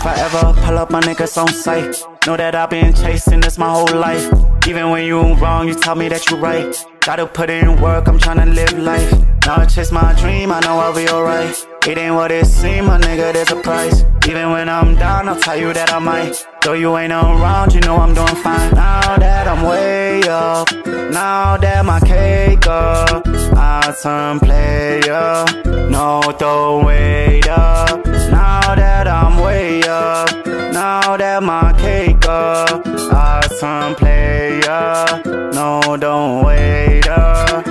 I ever pull up, my niggas on sight. Know that I've been chasing this my whole life. Even when you wrong, you tell me that you right. Gotta put in work, I'm tryna live life. Now I chase my dream, I know I'll be alright. It ain't what it seems, my nigga, there's a price. Even when I'm down, I'll tell you that I might. Though you ain't around, you know I'm doing fine. Now that I'm way up, now that my cake up, I turn player, no throw weight up. Now that I'm way up, now that my cake up, I turn player, no don't wait up.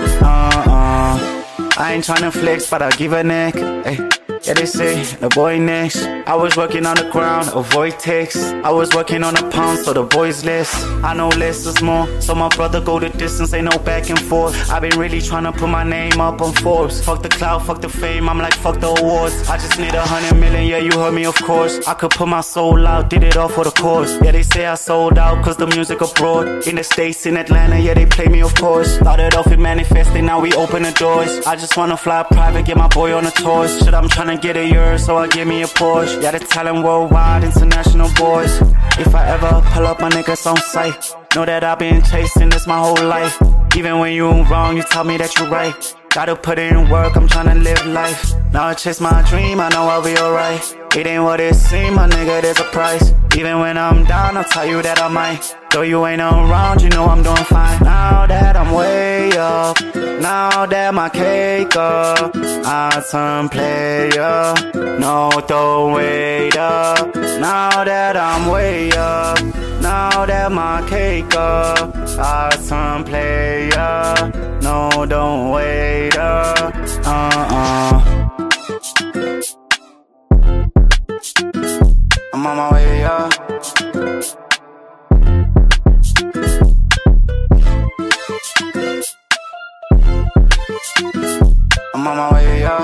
I ain't tryna flex, but I give a neck. Ay. Yeah, they say, the boy next. I was working on the ground, avoid text. I was working on a pound, so the boys less. I know less is more, so my brother go the distance, ain't no back and forth. I've been really tryna put my name up on Forbes. Fuck the cloud, fuck the fame, I'm like fuck the awards. I just need 100 million, yeah you heard me of course. I could put my soul out, did it all for the cause. Yeah, they say I sold out, cause the music abroad. In the States, in Atlanta, yeah they play me of course. Started off with manifesting, now we open the doors. I just wanna fly private, get my boy on the tours. Shit, I'm tryna get a year, so I give me a Porsche. Yeah, the talent worldwide, international boys. If I ever pull up, my niggas on sight. Know that I've been chasing this my whole life. Even when you wrong, you tell me that you right. Gotta put in work, I'm tryna live life. Now I chase my dream, I know I'll be alright. It ain't what it seems, my nigga, there's a price. Even when I'm down, I'll tell you that I might. Though you ain't around, you know I'm doing fine. Now that I'm way up, now that my cake up, I turn player, no throw weight up. Now that I'm way up, now that my cake up, I turn player, no don't wait up. I'm on my way up. I'm on my way up.